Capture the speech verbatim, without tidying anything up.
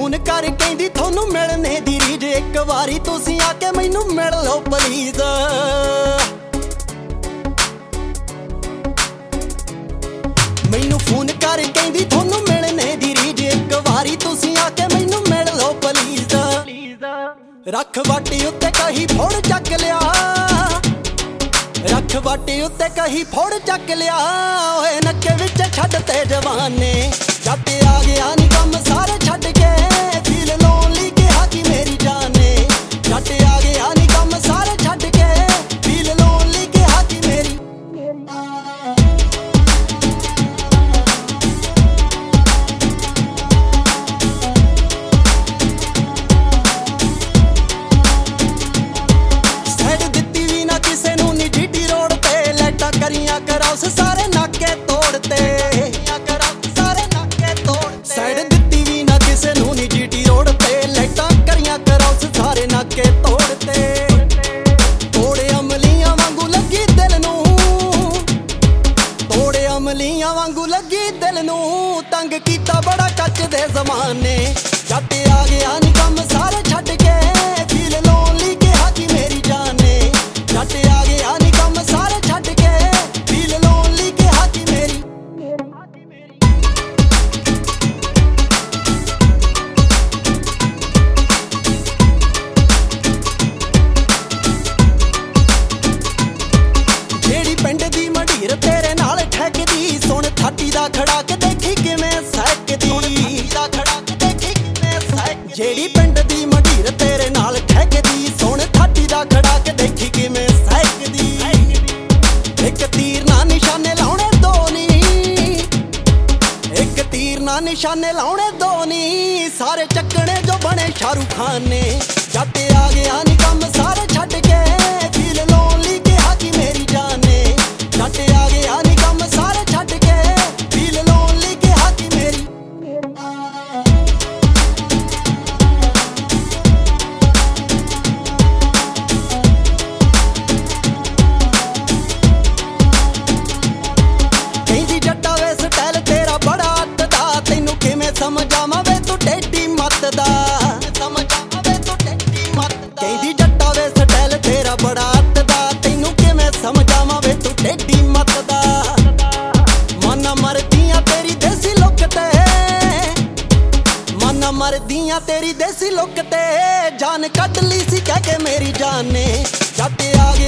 Phone ਕਰ ਕਹਿੰਦੀ ਤੁਹਾਨੂੰ ਮਿਲਣੇ ਦੀ ਰੀਝ ਇੱਕ ਵਾਰੀ ਤੁਸੀਂ ਆ ਕੇ ਮੈਨੂੰ ਮਿਲ ਲਓ ਪਲੀਜ਼। ਮੈਨੂੰ ਫੋਨ ਕਰ ਕਹਿੰਦੀ ਤੁਹਾਨੂੰ ਮਿਲਣੇ ਦੀ ਰੀਝ ਇੱਕ ਵਾਰੀ ਤੁਸੀਂ ਆ ਕੇ ਮੈਨੂੰ ਮਿਲ ਲਓ ਪਲੀਜ਼। ਰੱਖ ਵਾਟੀ ਉੱਤੇ ਕਹੀ ਫੋੜ ਚੱਕ ਲਿਆ, ਰੱਖ ਵਾਟੀ ਉੱਤੇ ਕਹੀ ਫੋੜ ਚੱਕ ਲਿਆ। ਓਏ ਨੱਕੇ ਵਿੱਚ ਛੱਡ ਤੇ ਜਵਾਨੇ ਜੱਟ ਆ ਗਿਆ ਨੀ ਕੰਮ ਸਾਰੇ ਛੱਡ ਕੇ ਫੀਲ ਲੋਨਲੀ ਕਿਹਾ ਕਿ ਮੇਰੀ ਜਾਨ ਨੇ। ਜੱਟ ਆ ਗਿਆ ਨੀ ਕੰਮ ਸਾਰੇ ਛੱਡ ਕੇ ਫੀਲ ਲੋਨਲੀ ਕਿਹਾ ਕਿ ਮੇਰੀ। ਸਾਈਡ ਦਿੱਤੀ ਵੀ ਨਾ ਕਿਸੇ ਨੂੰ ਨੀ ਜੀਟੀ ਰੋਡ ਤੇ ਲੈਟਾਂ ਕਰੀਆਂ ਕਰਾਸ ਸਾਰੇ ਨਾਕੇ ਤੋੜਤੇ। ਸਾਈਡ ਦਿੱਤੀ ਵੀ ਨਾ ਕਿਸੇ ਨੂੰ ਨੀ ਜੀਟੀ ਰੋਡ ਤੇ ਲਾਈਟਾਂ ਕਰੀਆਂ ਕਰਾਸ ਸਾਰੇ ਨਾਕੇ ਤੋੜਤੇ। ਤੋੜੇ ਅਮਲੀਆਂ ਵਾਂਗੂ ਲੱਗੀ ਦਿਲ ਨੂੰ, ਤੋੜੇ ਅਮਲੀਆਂ ਵਾਂਗੂ ਲੱਗੀ ਦਿਲ ਨੂੰ। ਤੰਗ ਕੀਤਾ ਬੜਾ ਕੱਚ ਦੇ ਜ਼ਮਾਨੇ ਜੱਟ ਆ ਗਿਆ ਨੀ ਕੰਮ ਸਾਰੇ ਛੱਡ ਕੇ ਫੀਲ ਲੋਨਲੀ ਕਿਹਾ ਕਿ ਮੇਰੀ ਜਾਨ ਨੇ। ਜੱਟ ਆ ਗਿਆ ਨੀ ਕੰਮ ਸਾਰੇ ਛੱਡ ਕੇ ਫੀਲ ਲੋਨਲੀ ਕਿਹਾ ਕਿ ਮੇਰੀ। ਪਿੰਡ ਦੀ ਮੰਡੀਰ ਤੇਰੇ ਨਾਲ ਠੱਗਦੀ ਸੁਣ ਥਾਟੀ ਦਾ ਖੜਾਕ ਦੇਖੀ ਕਿਵੇਂ ਸਹਿਕਦੀ। ਜਿਹੜੀ ਪਿੰਡ ਦੀ ਮੰਡੀਰ ਤੇਰੇ ਨਾਲ ਠੱਗਦੀ ਸੁਣ ਥਾਟੀ ਦਾ ਖੜਾਕ ਦੇਖੀ ਕਿਵੇਂ ਸਹਿਕਦੀ। ਇੱਕ ਤੀਰ ਨਾਲ ਨਿਸ਼ਾਨੇ ਲਾਉਣੇ ਦੋ ਨੀ, ਇੱਕ ਤੀਰ ਨਾਲ ਨਿਸ਼ਾਨੇ ਲਾਉਣੇ ਦੋ ਨੀ। ਸਾਰੇ ਚੱਕਣੇ ਜੋ ਬਣੇ ਸ਼ਾਹਰੁਖ ਖਾਨ ਨੇ। ਜੱਟ ਆ ਗਿਆ ਨੀ ਕੰਮ ਸਾਰੇ ਛੱਡ ਕੇ ਫੀਲ ਲੋਨਲੀ ਕਿਹਾ ਕਿ ਮੇਰੀ ਜਾਨ ਨੇ। ਜੱਟ ਆ ਗਿਆ ਨੀ ਕੰਮ ਸਾਰੇ ਛੱਡ ਕੇ ਫੀਲ ਲੋਨਲੀ ਕਿਹਾ ਕਿ ਮੇਰੀ। ਕਹਿੰਦੀ ਜੱਟਾ ਵੇ ਸਟਾਈਲ ਤੇਰਾ ਬੜਾ ਅੱਤਦਾ ਤੈਨੂੰ ਕਿਵੇਂ ਸਮਝਾਵਾਂ ਵੇ ਤੂੰ ਟੇਢੀ ਮੱਤ ਦਾ। ਕਹਿੰਦੀ ਜੱਟਾ ਵੇ ਸਟਾਈਲ ਤੇਰਾ ਬੜਾ ਅੱਤਦਾ ਤੈਨੂੰ ਕਿਵੇਂ ਸਮਝਾਵਾਂ ਵੇ ਤੂੰ ਟੇਢੀ ਮੱਤ ਦਾ। ਮਨ ਮਰਦੀਆਂ ਤੇਰੀ ਦੇਸੀ ਲੁੱਕ ਤੇ, ਮਨ ਮਰਦੀਆਂ ਤੇਰੀ ਦੇਸੀ ਲੁੱਕ ਤੇ ਜਾਨ ਕੱਢ ਲਈ ਸੀ ਕਹਿ ਕੇ ਮੇਰੀ ਜਾਨ ਨੇ। ਜੱਟ ਆ ਗਿਆ